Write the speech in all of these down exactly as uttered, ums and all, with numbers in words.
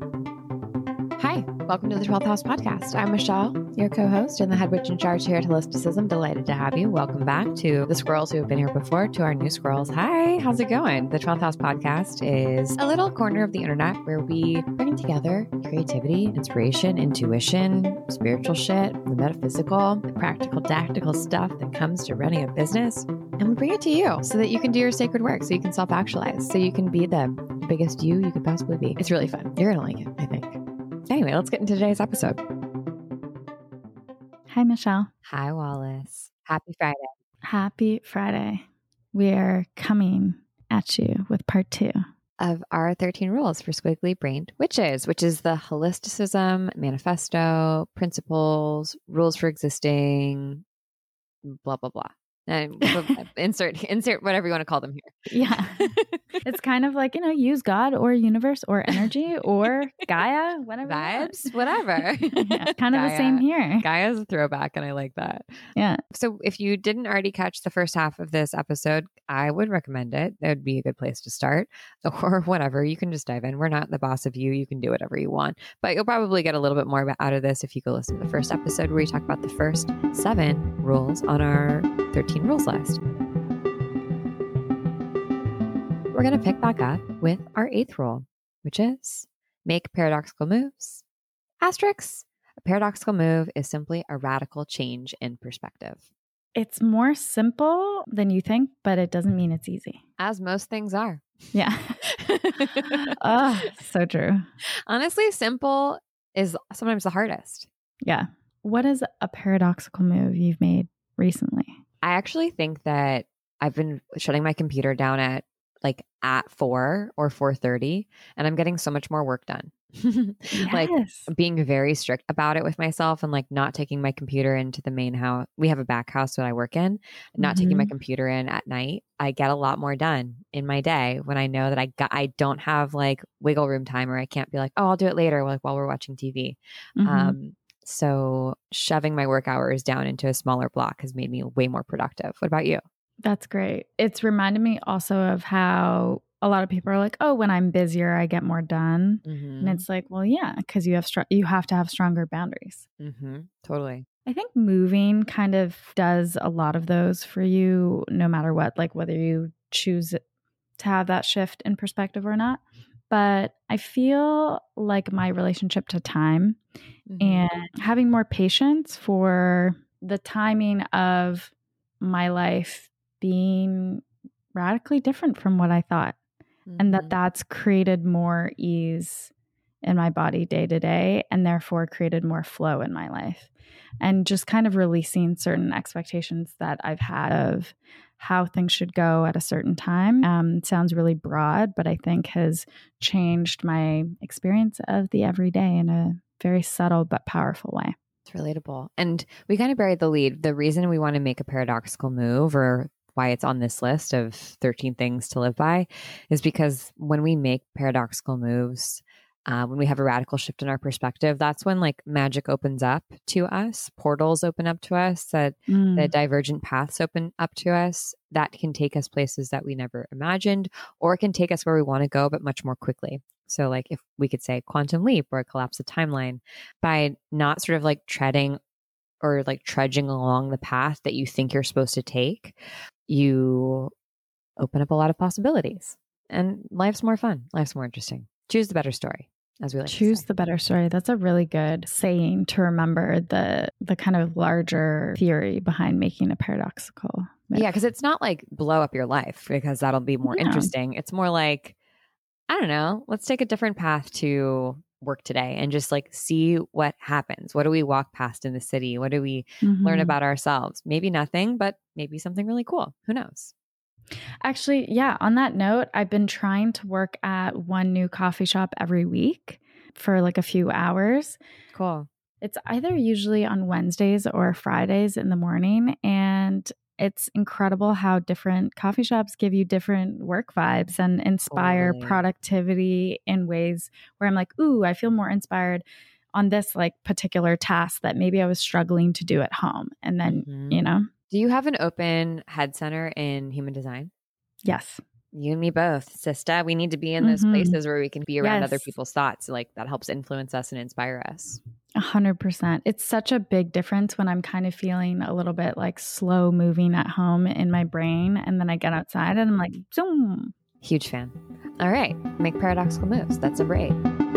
Hi, welcome to the twelfth House Podcast. I'm Michelle, your co-host and the head witch in charge here at Holisticism. Delighted to have you. Welcome back to the squirrels who have been here before, to our new squirrels. Hi, how's it going? The twelfth House Podcast is a little corner of the internet where we bring together creativity, inspiration, intuition, spiritual shit, the metaphysical, the practical, tactical stuff that comes to running a business. And we bring it to you so that you can do your sacred work, so you can self-actualize, so you can be the biggest you you could possibly be. It's really fun. You're going to like it, I think. Anyway, let's get into today's episode. Hi, Michelle. Hi, Wallace. Happy Friday. Happy Friday. We are coming at you with part two of our thirteen rules for squiggly brained witches, which is the Holisticism Manifesto, principles, rules for existing, blah, blah, blah. And insert insert whatever you want to call them here. Yeah. It's kind of like, you know, use God or universe or energy or Gaia, whatever. Vibes, whatever. Yeah, kind of Gaia, the same here. Gaia's a throwback, and I like that. Yeah. So if you didn't already catch the first half of this episode, I would recommend it. That would be a good place to start. Or whatever. You can just dive in. We're not the boss of you. You can do whatever you want. But you'll probably get a little bit more out of this if you go listen to the first episode where we talk about the first seven rules on our thirteen rules list. We're going to pick back up with our eighth rule, which is make paradoxical moves. Asterix. A paradoxical move is simply a radical change in perspective. It's more simple than you think, but it doesn't mean it's easy. As most things are. Yeah. Oh, so true. Honestly, simple is sometimes the hardest. Yeah. What is a paradoxical move you've made recently? I actually think that I've been shutting my computer down at like at four or four thirty, and I'm getting so much more work done. Like Yes. being very strict about it with myself and like not taking my computer into the main house. We have a back house that I work in, not Mhm. taking my computer in at night. I get a lot more done in my day when I know that I got, I don't have like wiggle room time, or I can't be like, oh, I'll do it later, like while we're watching T V. Mhm. Um, so shoving my work hours down into a smaller block has made me way more productive. What about you? That's great. It's reminded me also of how a lot of people are like, oh, when I'm busier, I get more done. Mm-hmm. And it's like, well, yeah, because you have str- you have to have stronger boundaries. Mm-hmm. Totally. I think moving kind of does a lot of those for you, no matter what, like whether you choose to have that shift in perspective or not. But I feel like my relationship to time Mm-hmm. and having more patience for the timing of my life being radically different from what I thought. Mm-hmm. And that that's created more ease in my body day to day, and therefore created more flow in my life. And just kind of releasing certain expectations that I've had of how things should go at a certain time. Um, sounds really broad, but I think has changed my experience of the everyday in a very subtle but powerful way. It's relatable. And we kind of buried the lead. The reason we want to make a paradoxical move, or why it's on this list of thirteen things to live by, is because when we make paradoxical moves, uh, when we have a radical shift in our perspective, that's when like magic opens up to us, portals open up to us, that Mm. the divergent paths open up to us that can take us places that we never imagined, or it can take us where we want to go, but much more quickly. So like if we could say quantum leap or collapse the timeline, by not sort of like treading or like trudging along the path that you think you're supposed to take, you open up a lot of possibilities, and life's more fun. Life's more interesting. Choose the better story, as we like Choose to say. the better story. That's a really good saying to remember the the kind of larger theory behind making a paradoxical move. Yeah, because it's not like blow up your life, because that'll be more No. interesting. It's more like, I don't know, let's take a different path to work today and just like see what happens. What do we walk past in the city? What do we Mhm. learn about ourselves? Maybe nothing, but maybe something really cool. Who knows? Actually, yeah, on that note, I've been trying to work at one new coffee shop every week for like a few hours. Cool. It's either usually on Wednesdays or Fridays in the morning. And it's incredible how different coffee shops give you different work vibes and inspire Totally. productivity in ways where I'm like, ooh, I feel more inspired on this like particular task that maybe I was struggling to do at home. And then, Mhm. you know, Do you have an open head center in human design? yes. You and me both, sister. We need to be in those Mhm. places where we can be around other Yes. people's thoughts. Like that helps influence us and inspire us. A hundred percent. It's such a big difference when I'm kind of feeling a little bit like slow moving at home in my brain. And then I get outside and I'm like, zoom. Huge fan. All right. Make paradoxical moves. That's number eight.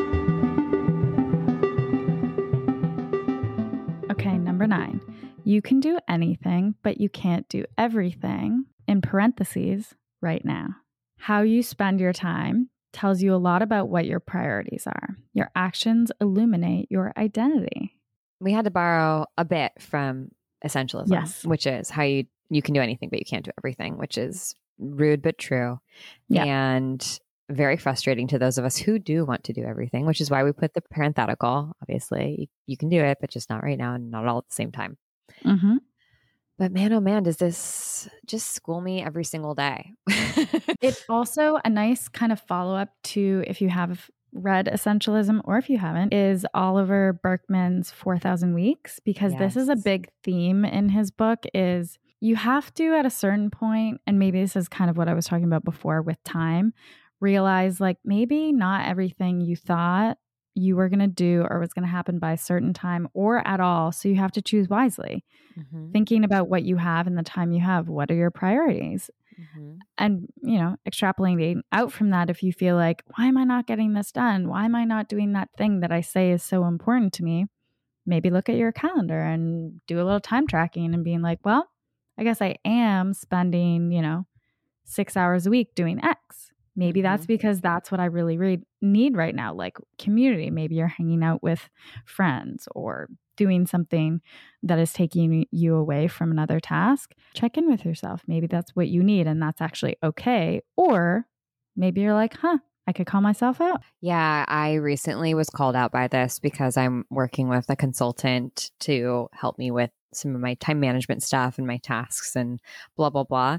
Okay, number nine. You can do anything, but you can't do everything. In parentheses, right now. How you spend your time tells you a lot about what your priorities are. Your actions illuminate your identity. We had to borrow a bit from essentialism, Yes. which is how you, you can do anything, but you can't do everything, which is rude but true. Yeah. And very frustrating to those of us who do want to do everything, which is why we put the parenthetical. Obviously, you, you can do it, but just not right now and not all at the same time. Mm-hmm. But man, oh man, does this just school me every single day? It's also a nice kind of follow-up to, if you have read Essentialism or if you haven't, is Oliver Berkman's four thousand Weeks, because Yes. this is a big theme in his book is you have to, at a certain point, and maybe this is kind of what I was talking about before with time, realize like maybe not everything you thought you were going to do or was going to happen by a certain time or at all. So you have to choose wisely. Mm-hmm. Thinking about what you have and the time you have, what are your priorities? Mm-hmm. And, you know, extrapolating out from that, if you feel like, why am I not getting this done? Why am I not doing that thing that I say is so important to me? Maybe look at your calendar and do a little time tracking and being like, well, I guess I am spending, you know, six hours a week doing X. Maybe Mm-hmm. that's because that's what I really, really need right now, like community. Maybe you're hanging out with friends or doing something that is taking you away from another task. Check in with yourself. Maybe that's what you need and that's actually okay. Or maybe you're like, huh, I could call myself out. Yeah, I recently was called out by this because I'm working with a consultant to help me with some of my time management stuff and my tasks and blah, blah, blah.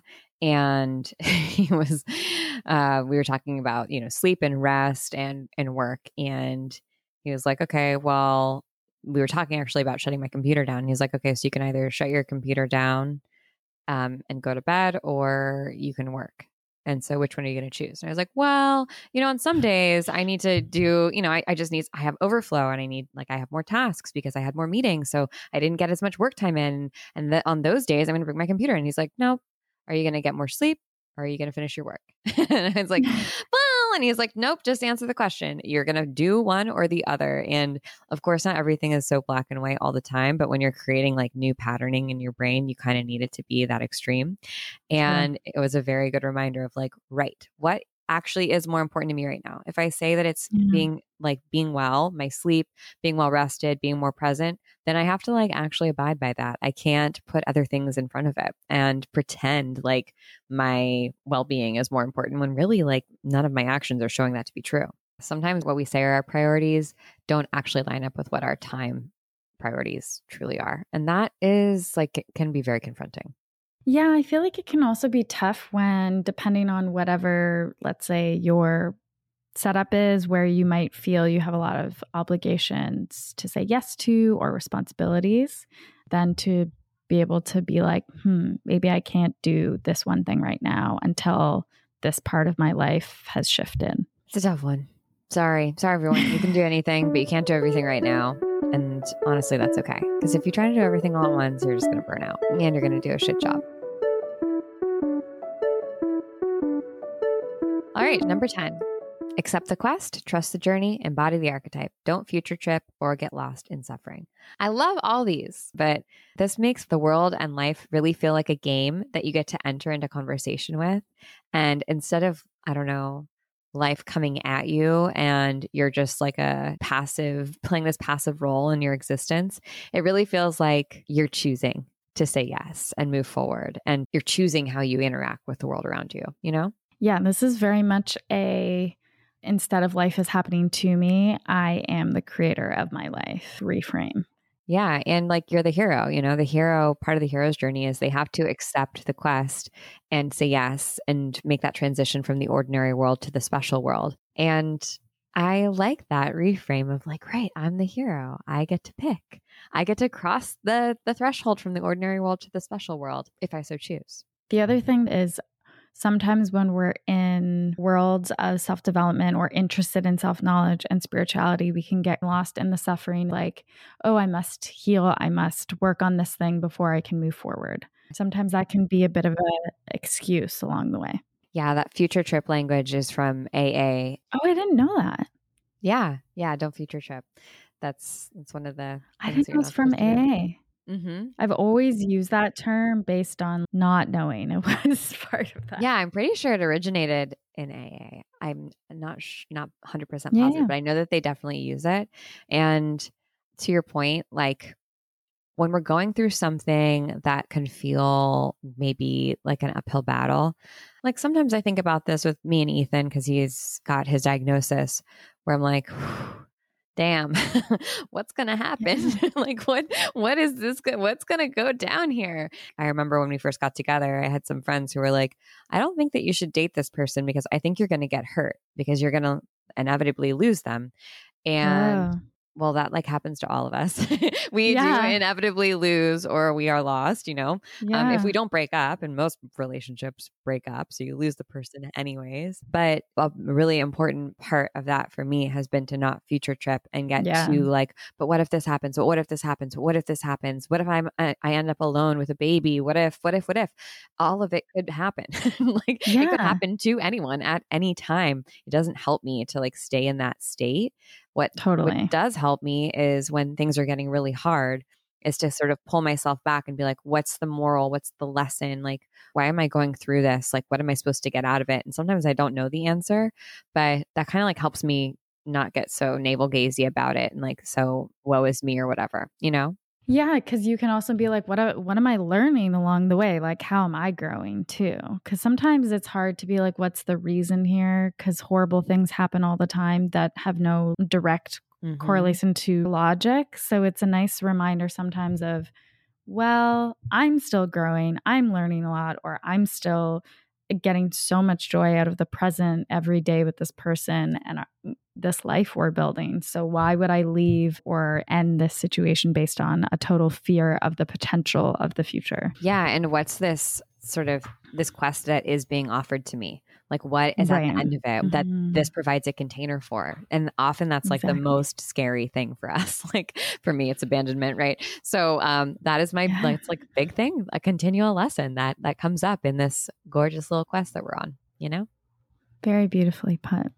And he was, uh, we were talking about, you know, sleep and rest and, and work. And he was like, okay, well, we were talking actually about shutting my computer down. And he's like, okay, so you can either shut your computer down um, and go to bed, or you can work. And so which one are you going to choose? And I was like, well, you know, on some days I need to do, you know, I, I just need, I have overflow and I need, like, I have more tasks because I had more meetings. So I didn't get as much work time in. And th- on those days, I'm going to bring my computer. And he's like, no, are you going to get more sleep or are you going to finish your work? And I was like, well, and he's like, nope, just answer the question. You're going to do one or the other. And of course, not everything is so black and white all the time, but when you're creating like new patterning in your brain, you kind of need it to be that extreme. And sure. It was a very good reminder of like, right, what actually is more important to me right now? If I say that it's mm-hmm. being like being well, my sleep, being well rested, being more present, then I have to like actually abide by that. I can't put other things in front of it and pretend like my well-being is more important when really like none of my actions are showing that to be true. Sometimes what we say are our priorities don't actually line up with what our time priorities truly are. And that is like, it can be very confronting. Yeah, I feel like it can also be tough when, depending on whatever, let's say, your setup is, where you might feel you have a lot of obligations to say yes to or responsibilities, then to be able to be like, hmm, maybe I can't do this one thing right now until this part of my life has shifted. It's a tough one. Sorry. Sorry, everyone. You can do anything, but you can't do everything right now. And honestly, that's okay. Because if you try to do everything all at once, you're just going to burn out and you're going to do a shit job. All right, number ten. Accept the quest, trust the journey, embody the archetype. Don't future trip or get lost in suffering. I love all these, but this makes the world and life really feel like a game that you get to enter into conversation with. And instead of, I don't know, life coming at you and you're just like a passive, playing this passive role in your existence, it really feels like you're choosing to say yes and move forward. And you're choosing how you interact with the world around you, you know? Yeah, this is very much a, instead of life is happening to me, I am the creator of my life reframe. Yeah. And like you're the hero, you know, the hero, part of the hero's journey is they have to accept the quest and say yes and make that transition from the ordinary world to the special world. And I like that reframe of like, right, I'm the hero. I get to pick. I get to cross the the threshold from the ordinary world to the special world if I so choose. The other thing is, sometimes when we're in worlds of self-development or interested in self-knowledge and spirituality, we can get lost in the suffering, like, oh, I must heal, I must work on this thing before I can move forward. Sometimes that can be a bit of an excuse along the way. Yeah, that future trip language is from A A. Oh, I didn't know that. Yeah, yeah, don't future trip. That's that's one of the I didn't know it was from A A. Mm-hmm. I've always used that term based on not knowing it was part of that. Yeah, I'm pretty sure it originated in A A. I'm not sh- not one hundred percent Yeah, positive, yeah. but I know that they definitely use it. And to your point, like when we're going through something that can feel maybe like an uphill battle, like sometimes I think about this with me and Ethan because he's got his diagnosis where I'm like, damn, what's going to happen? Yeah. Like, what, what is this? Go- what's going to go down here? I remember when we first got together, I had some friends who were like, I don't think that you should date this person because I think you're going to get hurt because you're going to inevitably lose them. And Oh. well, that like happens to all of us. we Yeah. do inevitably lose or we are lost, you know, Yeah. um, if we don't break up, and most relationships break up. So you lose the person anyways. But a really important part of that for me has been to not future trip and get Yeah. to like, but what if this happens? But what if this happens? But what if this happens? What if I'm, I, I end up alone with a baby? What if, what if, what if? All of it could happen. Like Yeah. it could happen to anyone at any time. It doesn't help me to like stay in that state. What, Totally. what does help me is when things are getting really hard is to sort of pull myself back and be like, what's the moral? What's the lesson? Like, why am I going through this? Like, what am I supposed to get out of it? And sometimes I don't know the answer, but that kind of like helps me not get so navel gazy about it and like, so woe is me or whatever, you know? Yeah, because you can also be like, what, what am I learning along the way? Like, how am I growing too? Because sometimes it's hard to be like, what's the reason here? Because horrible things happen all the time that have no direct mm-hmm. correlation to logic. So it's a nice reminder sometimes of, well, I'm still growing. I'm learning a lot, or I'm still getting so much joy out of the present every day with this person and this life we're building. So why would I leave or end this situation based on a total fear of the potential of the future? Yeah. And what's this sort of this quest that is being offered to me? Like what is right. at the end of it mm-hmm. that this provides a container for? And often that's like exactly. the most scary thing for us. Like for me, it's abandonment, right? So um, that is my, yeah. like, it's like a big thing, a continual lesson that that comes up in this gorgeous little quest that we're on, you know? Very beautifully put.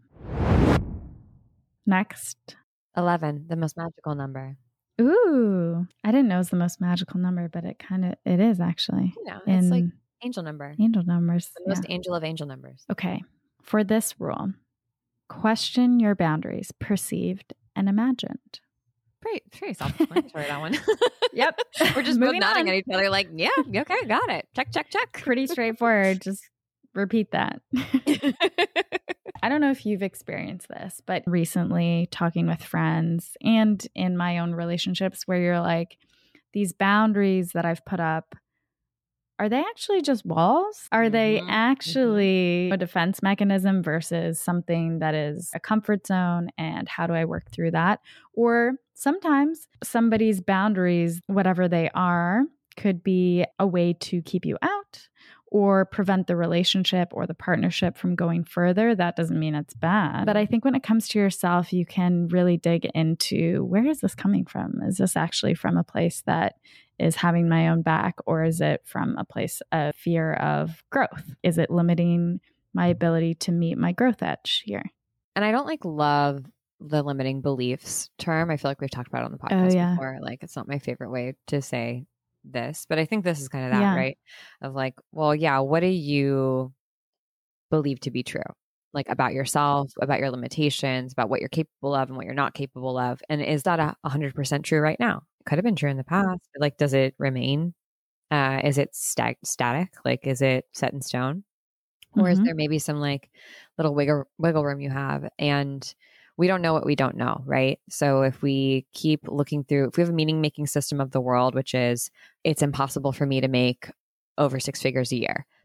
Next. eleven, the most magical number. Ooh, I didn't know it was the most magical number, but it kind of, it is actually. You know, it's like angel number. Angel numbers. The most yeah. angel of angel numbers. Okay. For this rule, question your boundaries, perceived and imagined. Pretty, pretty self-explanatory, that one. Yep. We're just both nodding on. at each other like, yeah, okay, got it. Check, check, check. Pretty straightforward. Just repeat that. I don't know if you've experienced this, but recently talking with friends and in my own relationships where you're like, these boundaries that I've put up, are they actually just walls? Are mm-hmm. they actually mm-hmm. a defense mechanism versus something that is a comfort zone? And how do I work through that? Or sometimes somebody's boundaries, whatever they are, could be a way to keep you out or prevent the relationship or the partnership from going further. That doesn't mean it's bad. But I think when it comes to yourself, you can really dig into, where is this coming from? Is this actually from a place that is having my own back, or is it from a place of fear of growth? Is it limiting my ability to meet my growth edge here? And I don't like love the limiting beliefs term. I feel like we've talked about it on the podcast oh, yeah. before. Like it's not my favorite way to say this, but I think this is kind of that, yeah. right? Of like, well, yeah, what do you believe to be true? Like about yourself, about your limitations, about what you're capable of and what you're not capable of. And is that a hundred percent true right now? It could have been true in the past, but like, does it remain? Uh, is it stag- static? Like, is it set in stone? Or mm-hmm. is there maybe some like little wiggle, wiggle room you have? And we don't know what we don't know, right? So if we keep looking through, if we have a meaning making system of the world, which is it's impossible for me to make over six figures a year,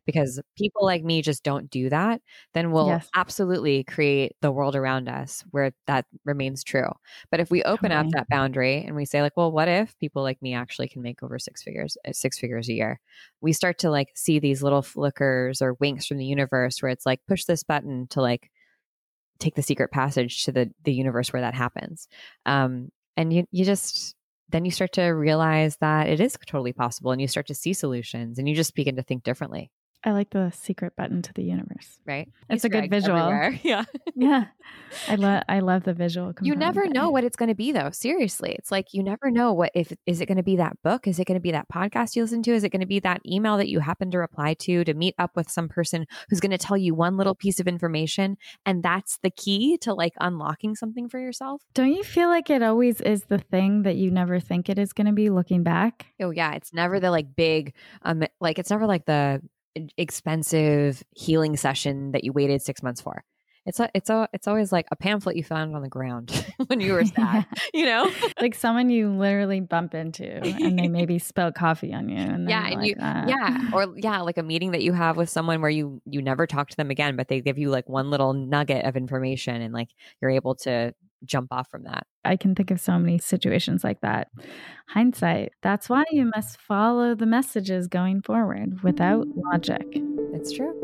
because people like me just don't do that, then we'll Yes. absolutely create the world around us where that remains true. But if we open Totally. up that boundary and we say like, well, what if people like me actually can make over six figures, uh, six figures a year? We start to like see these little flickers or winks from the universe where it's like, push this button to like take the secret passage to the the universe where that happens. Um, and you you just then you start to realize that it is totally possible, and you start to see solutions, and you just begin to think differently. I like the secret button to the universe. Right? It's Easter a good eggs visual. everywhere. Yeah. Yeah. I love I love the visual You component never there. know what it's going to be though. Seriously. It's like you never know what if is it going to be that book? Is it going to be that podcast you listen to? Is it going to be that email that you happen to reply to to meet up with some person who's going to tell you one little piece of information, and that's the key to like unlocking something for yourself? Don't you feel like it always is the thing that you never think it is going to be looking back? Oh yeah, it's never the like big um like it's never like the expensive healing session that you waited six months for. It's a, it's a, it's always like a pamphlet you found on the ground when you were sad, Yeah. you know, like someone you literally bump into and they maybe spill coffee on you. And then yeah, you're and like, you, uh. yeah, or yeah, like a meeting that you have with someone where you you never talk to them again, but they give you like one little nugget of information, and like you're able to jump off from that. I can think of so many situations like that. Hindsight. That's why you must follow the messages going forward without logic. It's true.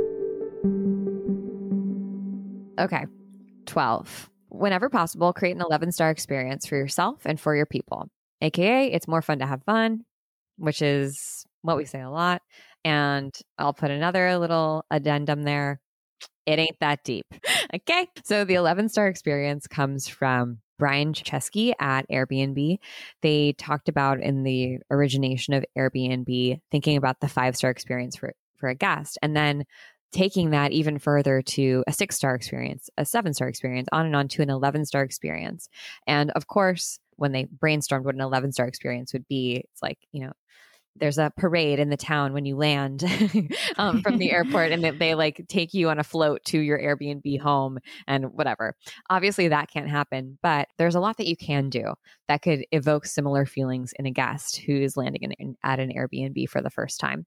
Okay. twelve. Whenever possible, create an eleven star experience for yourself and for your people. A K A it's more fun to have fun, which is what we say a lot. And I'll put another little addendum there. It ain't that deep. Okay. So the eleven star experience comes from Brian Chesky at Airbnb. They talked about in the origination of Airbnb, thinking about the five star experience for, for a guest, and then taking that even further to a six star experience, a seven star experience, on and on to an eleven star experience. And of course, when they brainstormed what an eleven star experience would be, it's like, you know, there's a parade in the town when you land um, from the airport, and they, they like take you on a float to your Airbnb home and whatever. Obviously that can't happen, but there's a lot that you can do that could evoke similar feelings in a guest who's landing in, in, at an Airbnb for the first time.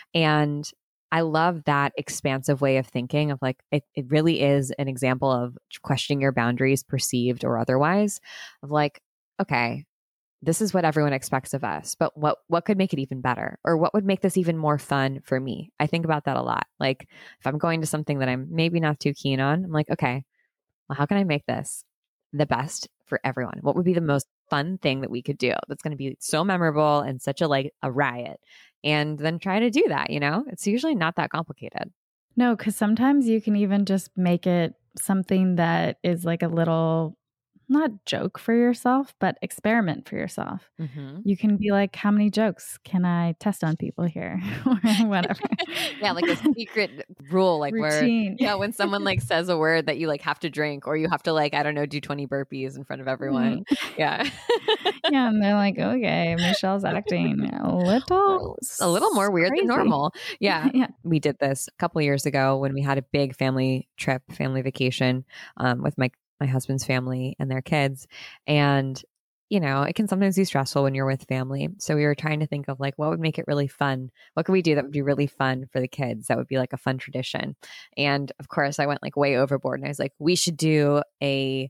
And I love that expansive way of thinking of like, it, it really is an example of questioning your boundaries, perceived or otherwise, of like, okay, this is what everyone expects of us, but what, what could make it even better? Or what would make this even more fun for me? I think about that a lot. Like if I'm going to something that I'm maybe not too keen on, I'm like, okay, well, how can I make this the best for everyone? What would be the most fun thing that we could do that's going to be so memorable and such a like a riot? And then try to do that, you know? It's usually not that complicated. No, because sometimes you can even just make it something that is like a little, not joke for yourself, but experiment for yourself. Mm-hmm. You can be like, how many jokes can I test on people here? Or whatever. Yeah, like a secret rule, like routine. Where, yeah, when someone like says a word that you like have to drink, or you have to like, I don't know, do twenty burpees in front of everyone. Mm. Yeah. Yeah, and they're like, okay, Michelle's acting a little, a little more weird crazy. than normal. Yeah. Yeah. We did this a couple of years ago when we had a big family trip, family vacation um, with my my husband's family and their kids. And, you know, it can sometimes be stressful when you're with family. So we were trying to think of like, what would make it really fun? What could we do that would be really fun for the kids? That would be like a fun tradition. And of course I went like way overboard, and I was like, we should do a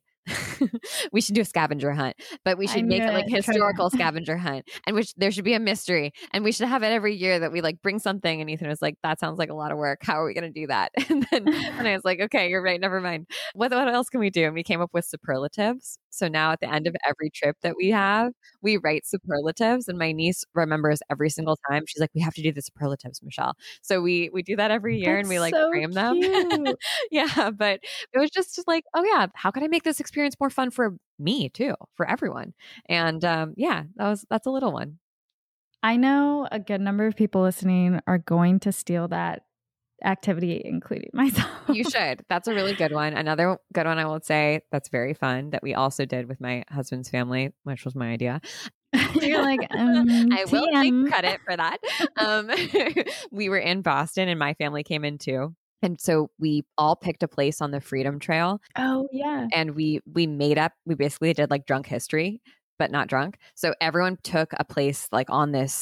we should do a scavenger hunt, but we should make it like historical scavenger hunt, and which there should be a mystery, and we should have it every year that we like bring something. And Ethan was like, that sounds like a lot of work. How are we going to do that? And then and I was like, okay, you're right. Never mind. What, what else can we do? And we came up with superlatives. So now at the end of every trip that we have, we write superlatives, and my niece remembers every single time. She's like, we have to do the superlatives, Michelle. So we, we do that every year. That's and we like so frame them. Yeah. But it was just like, oh yeah, how can I make this experience more fun for me too, for everyone? And um, yeah, that was, that's a little one. I know a good number of people listening are going to steal that activity, including myself. You should. That's a really good one. Another good one I will say that's very fun that we also did with my husband's family, which was my idea. You're like, um, I will T M. take credit for that. Um, we were in Boston, and my family came in too. And so we all picked a place on the Freedom Trail. Oh yeah. And we we made up, we basically did like drunk history, but not drunk. So everyone took a place like on this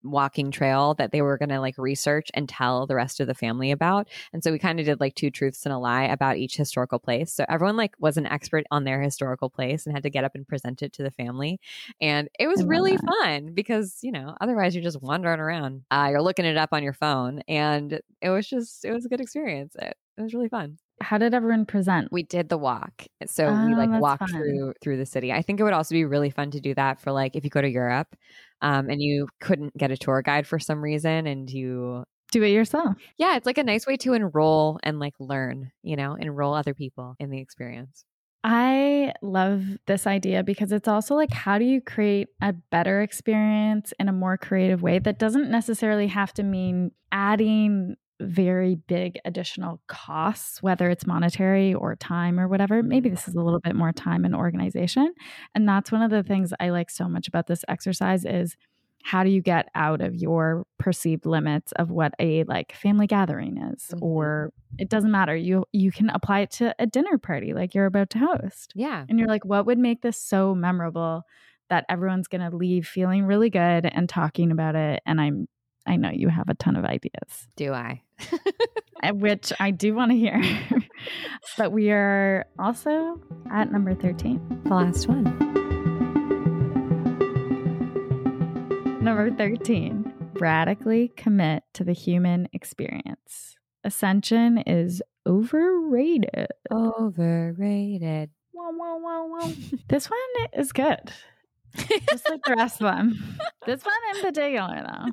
walking trail that they were going to like research and tell the rest of the family about. And so we kind of did like two truths and a lie about each historical place. So everyone like was an expert on their historical place and had to get up and present it to the family. And it was really that. fun because, you know, otherwise you're just wandering around. Uh, you're looking it up on your phone. And it was just, it was a good experience. It, it was really fun. How did everyone present? We did the walk. So oh, we like walked fun. through through the city. I think it would also be really fun to do that for like if you go to Europe um, and you couldn't get a tour guide for some reason and you do it yourself. Yeah, it's like a nice way to enroll and like learn, you know, enroll other people in the experience. I love this idea because it's also like, how do you create a better experience in a more creative way that doesn't necessarily have to mean adding very big additional costs, whether it's monetary or time or whatever. Maybe this is a little bit more time and organization. And that's one of the things I like so much about this exercise is how do you get out of your perceived limits of what a like family gathering is, mm-hmm. or it doesn't matter. You, you can apply it to a dinner party like you're about to host. Yeah. And you're like, what would make this so memorable that everyone's going to leave feeling really good and talking about it? And I'm I know you have a ton of ideas. Do I? Which I do want to hear. But we are also at number thirteen. The last one. Number thirteen. Radically commit to the human experience. Ascension is overrated. Overrated. Wow, wow, wow, wow. This one is good. Just like the rest of them. This one in particular, though.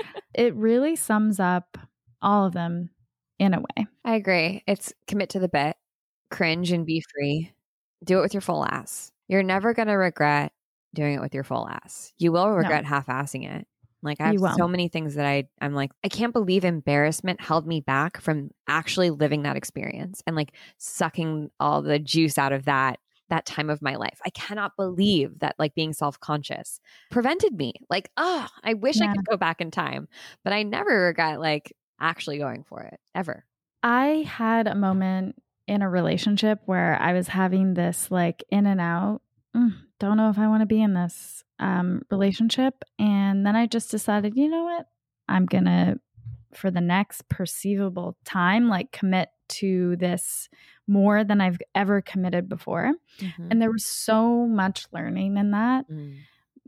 It really sums up all of them in a way. I agree. It's commit to the bit, cringe and be free. Do it with your full ass. You're never going to regret doing it with your full ass. You will regret no. half-assing it. Like I have so many things that I, I'm like, I can't believe embarrassment held me back from actually living that experience and like sucking all the juice out of that that time of my life. I cannot believe that like being self-conscious prevented me. Like, oh, I wish yeah. I could go back in time, but I never regret like actually going for it ever. I had a moment in a relationship where I was having this like in and out, mm, don't know if I want to be in this um, relationship. And then I just decided, you know what? I'm going to, for the next perceivable time, like commit to this more than I've ever committed before. Mm-hmm. And there was so much learning in that. Mm.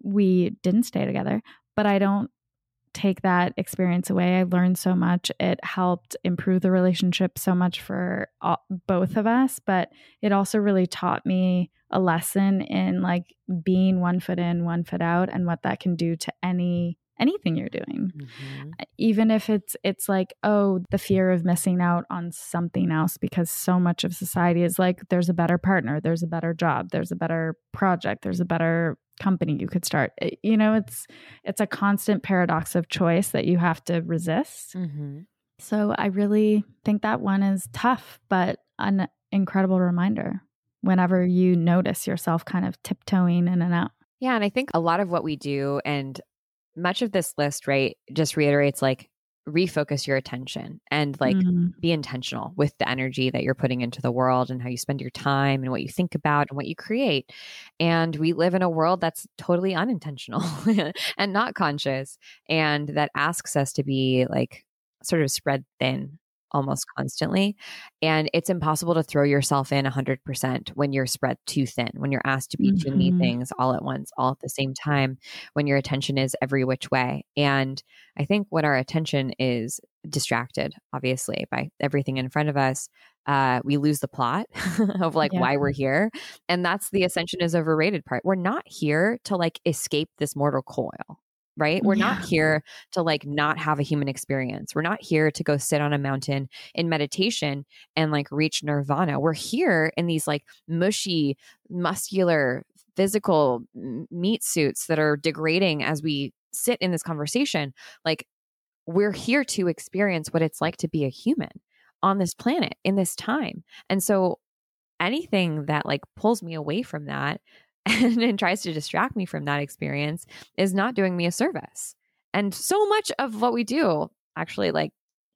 We didn't stay together, but I don't take that experience away. I learned so much. It helped improve the relationship so much for all, both of us, but it also really taught me a lesson in like being one foot in, one foot out, and what that can do to any anything you're doing. Mm-hmm. Even if it's it's like, oh, the fear of missing out on something else, because so much of society is like, there's a better partner, there's a better job, there's a better project, there's a better company you could start. You know, it's it's a constant paradox of choice that you have to resist. Mm-hmm. So I really think that one is tough, but an incredible reminder whenever you notice yourself kind of tiptoeing in and out. Yeah. And I think a lot of what we do, and much of this list, right, just reiterates like refocus your attention and like mm-hmm. be intentional with the energy that you're putting into the world and how you spend your time and what you think about and what you create. And we live in a world that's totally unintentional and not conscious, and that asks us to be like sort of spread thin almost constantly. And it's impossible to throw yourself in one hundred percent when you're spread too thin, when you're asked to be mm-hmm. too many things all at once, all at the same time, when your attention is every which way. And I think when our attention is distracted, obviously, by everything in front of us, uh, we lose the plot of like yeah. why we're here. And that's the ascension is overrated part. We're not here to like escape this mortal coil. Right? We're yeah. not here to like not have a human experience. We're not here to go sit on a mountain in meditation and like reach nirvana. We're here in these like mushy, muscular, physical meat suits that are degrading as we sit in this conversation. Like we're here to experience what it's like to be a human on this planet in this time. And so anything that like pulls me away from that And, and tries to distract me from that experience is not doing me a service. And so much of what we do actually like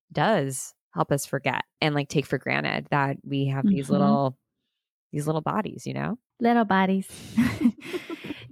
does help us forget and like take for granted that we have mm-hmm. these little, these little bodies, you know? Little bodies.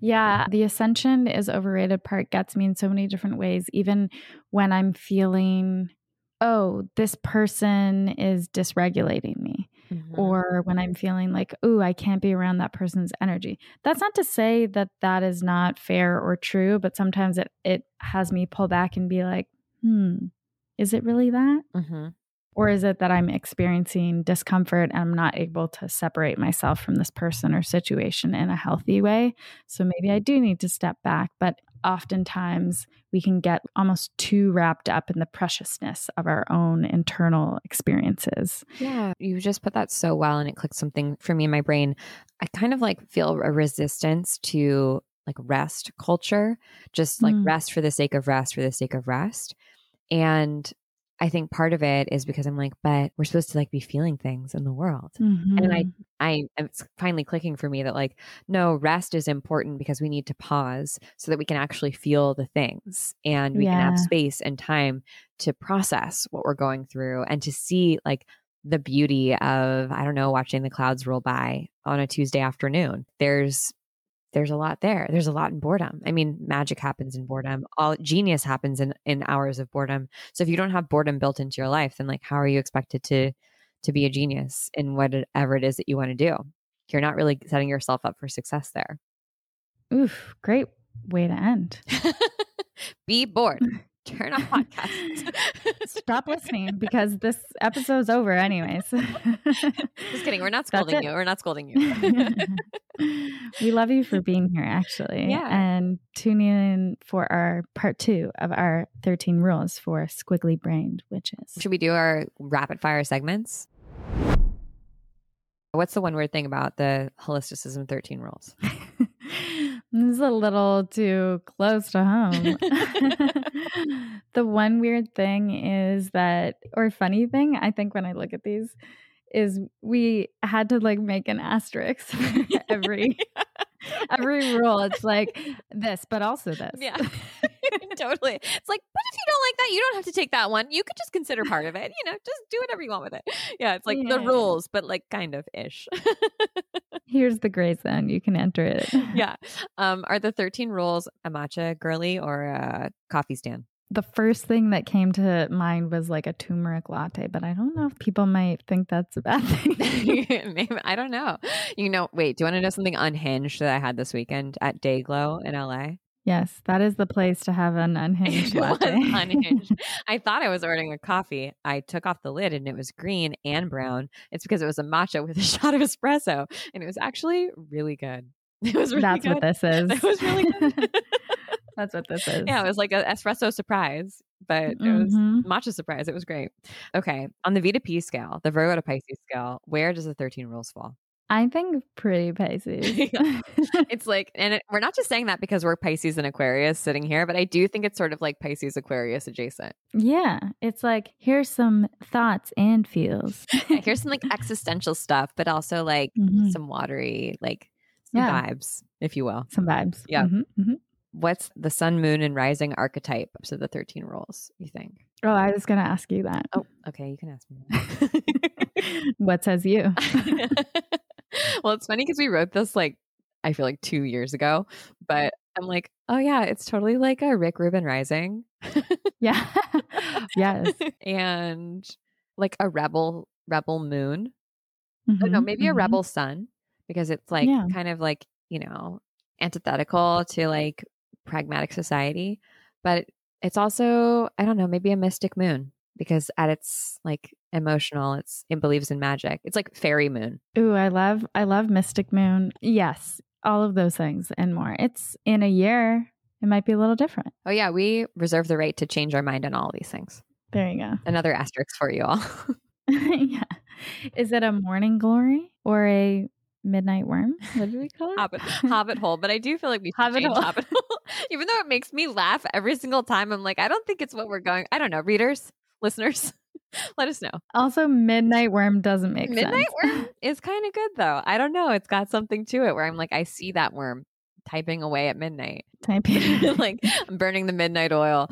Yeah, the ascension is overrated part gets me in so many different ways. Even when I'm feeling, oh, this person is dysregulating me. Mm-hmm. Or when I'm feeling like, oh, I can't be around that person's energy. That's not to say that that is not fair or true, but sometimes it, it has me pull back and be like, hmm, is it really that? Mm-hmm. Or is it that I'm experiencing discomfort and I'm not able to separate myself from this person or situation in a healthy way? So maybe I do need to step back. But oftentimes we can get almost too wrapped up in the preciousness of our own internal experiences. Yeah, you just put that so well, and it clicked something for me in my brain. I kind of like feel a resistance to like rest culture, just like mm. rest for the sake of rest, for the sake of rest. And I think part of it is because I'm like, but we're supposed to like be feeling things in the world. Mm-hmm. And I, I, it's finally clicking for me that like, no, rest is important because we need to pause so that we can actually feel the things, and we yeah. can have space and time to process what we're going through and to see like the beauty of, I don't know, watching the clouds roll by on a Tuesday afternoon. There's There's a lot there. There's a lot in boredom. I mean, magic happens in boredom. All genius happens in, in hours of boredom. So if you don't have boredom built into your life, then like, how are you expected to, to be a genius in whatever it is that you want to do? You're not really setting yourself up for success there. Oof, great way to end. Be bored. Turn off podcasts. Stop listening because this episode's over anyways. Just kidding. We're not scolding you. We're not scolding you. We love you for being here, actually. Yeah. And tuning in for our part two of our thirteen rules for squiggly brained witches. Should we do our rapid fire segments? What's the one weird thing about the Holisticism thirteen rules? This is a little too close to home. The one weird thing is that, or funny thing, I think when I look at these, is we had to like make an asterisk for every every rule. It's like this, but also this. Yeah, totally. It's like, but if you don't like that, you don't have to take that one. You could just consider part of it. You know, just do whatever you want with it. Yeah, it's like yeah. the rules, but like kind of ish. Here's the gray zone. You can enter it. Yeah. Um, are the thirteen rules a matcha girly or a coffee stand? The first thing that came to mind was like a turmeric latte, but I don't know if people might think that's a bad thing. Maybe, I don't know. You know, wait, do you want to know something unhinged that I had this weekend at Dayglow in L A? Yes, that is the place to have an unhinged latte. It was unhinged. I thought I was ordering a coffee. I took off the lid and it was green and brown. It's because it was a matcha with a shot of espresso, and it was actually really good. It was really That's good. what this is. It was really good. That's what this is. Yeah, it was like an espresso surprise, but it was mm-hmm. matcha surprise. It was great. Okay, on the V to P scale, the Virgo to Pisces scale, where does the thirteen rules fall? I think pretty Pisces. Yeah. It's like, and it, we're not just saying that because we're Pisces and Aquarius sitting here, but I do think it's sort of like Pisces Aquarius adjacent. Yeah. It's like, here's some thoughts and feels. Yeah, here's some like existential stuff, but also like mm-hmm. some watery, like some yeah. vibes, if you will. Some vibes. Yeah. Mm-hmm. Mm-hmm. What's the sun, moon, and rising archetypes of the thirteen rules, you think? Oh, I was going to ask you that. Oh, okay. You can ask me that. What says you? Well, it's funny because we wrote this like, I feel like two years ago, but I'm like, oh yeah, it's totally like a Rick Rubin rising. Yeah. Yes. And like a rebel, rebel moon. Mm-hmm, oh, no, maybe mm-hmm. a rebel sun, because it's like yeah. kind of like, you know, antithetical to like pragmatic society, but it's also, I don't know, maybe a mystic moon, because at its like emotional, it's it believes in magic. It's like fairy moon. Ooh, I love I love mystic moon. Yes, all of those things and more. It's in a year, it might be a little different. Oh yeah, we reserve the right to change our mind on all of these things. There you go. Another asterisk for you all. Yeah. Is it a morning glory or a midnight worm? What do we call it? Hobbit, hobbit hole. But I do feel like we should hobbit change hole. hobbit hole. Even though it makes me laugh every single time. I'm like, I don't think it's what we're going. I don't know. Readers, listeners, let us know. Also, midnight worm doesn't make midnight sense. Midnight worm is kind of good though. I don't know. It's got something to it where I'm like, I see that worm typing away at midnight. Typing. Like I'm burning the midnight oil.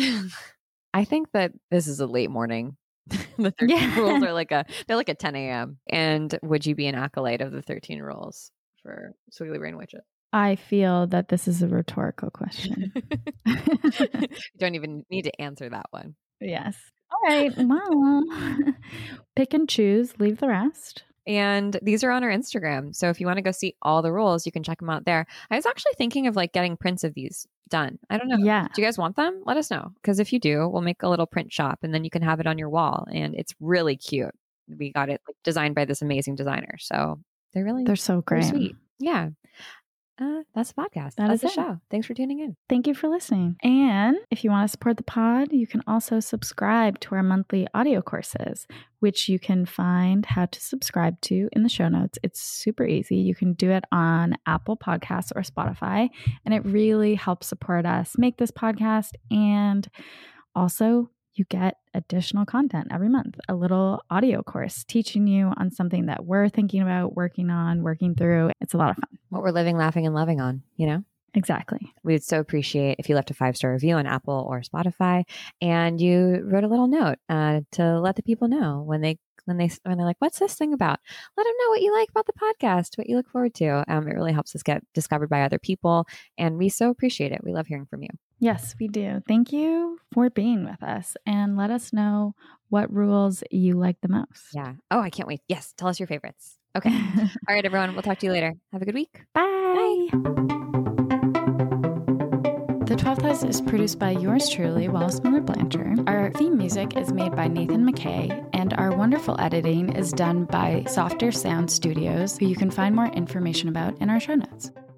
I think that this is a late morning. The thirteen yeah. rules are like a they're like a ten a.m. And would you be an acolyte of the thirteen rules for Squiggly Brain Witches? I feel that this is a rhetorical question. You don't even need to answer that one. Yes. All right. Well, pick and choose, leave the rest. And these are on our Instagram. So if you want to go see all the rules, you can check them out there. I was actually thinking of like getting prints of these done. I don't know. Yeah. Do you guys want them? Let us know. Because if you do, we'll make a little print shop and then you can have it on your wall. And it's really cute. We got it like designed by this amazing designer. So they're really, they're so great. They're sweet. Yeah. Uh, that's the podcast. That that's is the it. show. Thanks for tuning in. Thank you for listening. And if you want to support the pod, you can also subscribe to our monthly audio courses, which you can find how to subscribe to in the show notes. It's super easy. You can do it on Apple Podcasts or Spotify, and it really helps support us make this podcast. And also, you get additional content every month, a little audio course teaching you on something that we're thinking about, working on, working through. It's a lot of fun. What we're living, laughing, and loving on, you know? Exactly. We'd so appreciate if you left a five-star review on Apple or Spotify and you wrote a little note uh, to let the people know when they when they when they're like, what's this thing about? Let them know what you like about the podcast, what you look forward to. Um, it really helps us get discovered by other people. And we so appreciate it. We love hearing from you. Yes, we do. Thank you for being with us and let us know what rules you like the most. Yeah. Oh, I can't wait. Yes. Tell us your favorites. Okay. All right, everyone. We'll talk to you later. Have a good week. Bye. Bye. The twelfth House is produced by yours truly, Wallace Miller Blanchard. Our theme music is made by Nathan McKay, and our wonderful editing is done by Softer Sound Studios, who you can find more information about in our show notes.